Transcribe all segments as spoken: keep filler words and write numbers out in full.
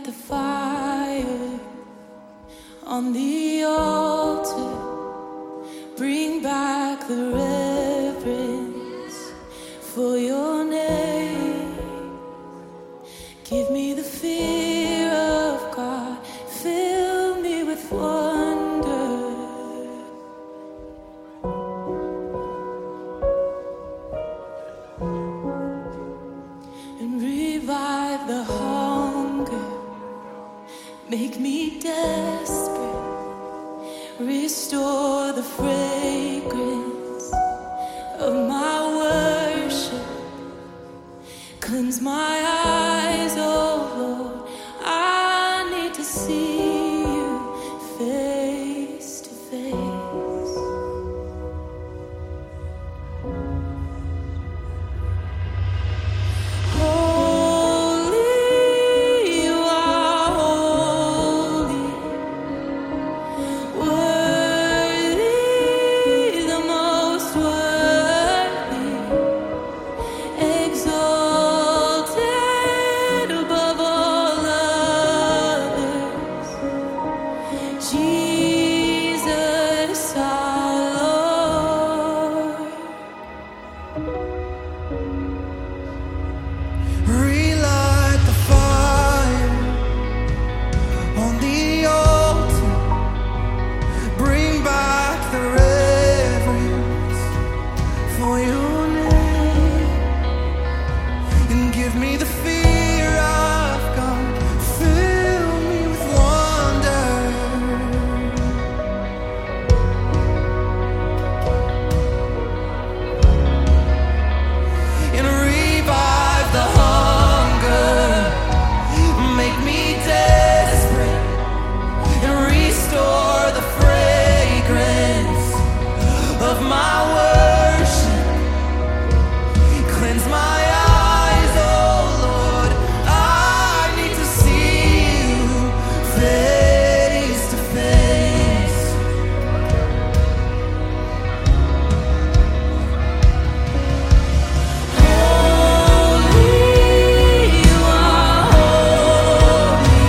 the fire on the altar. Bring back the reverence for your name. Give me the fear of God. Fill me with wonder. And revive the hunger. Make me desperate. Restore the fragrance of my worship. Cleanse my eyes, oh Lord. I need to see you face to face. Holy, you are holy. Worthy, the most worthy. Exalted above all others. Jesus our Lord. Relight the fire on the altar. Bring back the reverence for your name. And give me the fear of God. Fill me with wonder. And revive the hunger. Make me desperate. And restore the fragrance of my worship. Cleanse my eyes, oh Lord. I need to see you face to face. Holy, you are holy.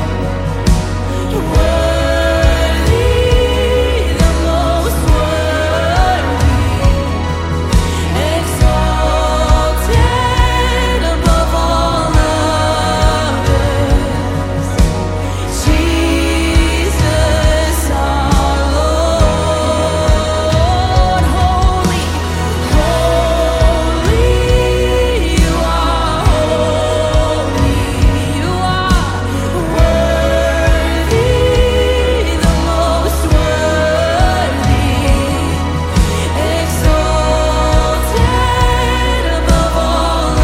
Worthy, the most worthy. Exalted above all others. Jesus our Lord. Holy, holy, you are holy. You are worthy, the most worthy. Exalted above all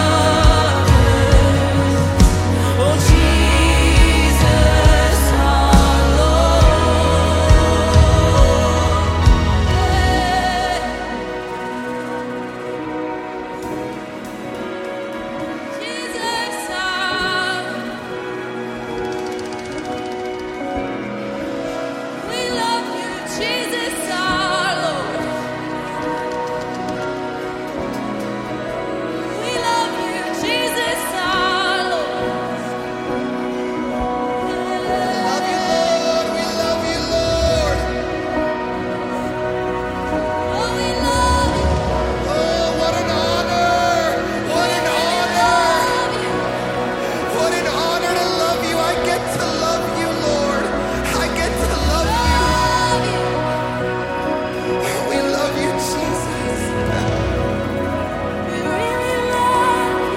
others. Oh, Jesus our Lord. Jesus our We love you, Jesus our Lord. We love you, Jesus our Lord. Love you, Lord. We love you, Lord. Oh, we love you. Oh, what an honor. What an honor. What an honor to love you. I get to love you, Lord. I get to love you. We love you, Jesus. We really love you.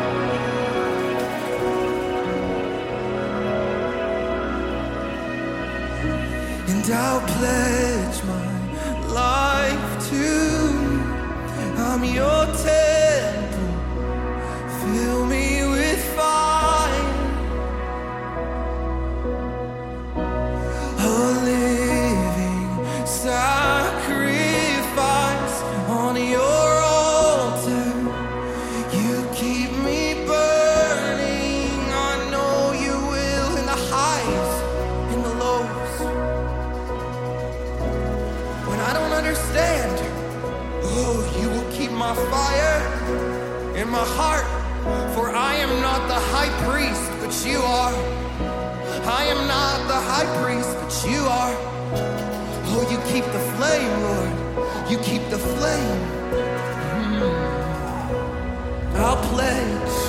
And I'll pledge my life to you. I'm your temple. Fill me with fire. A living sacrifice on your altar. You keep me burning. I know you will in the highs, in the lows. When I don't understand, oh, you will keep my fire in my heart. For I am not the high priest, but you are. I am not the high priest, but you are. Oh, you keep the flame, Lord. You keep the flame. Mm. I'll play.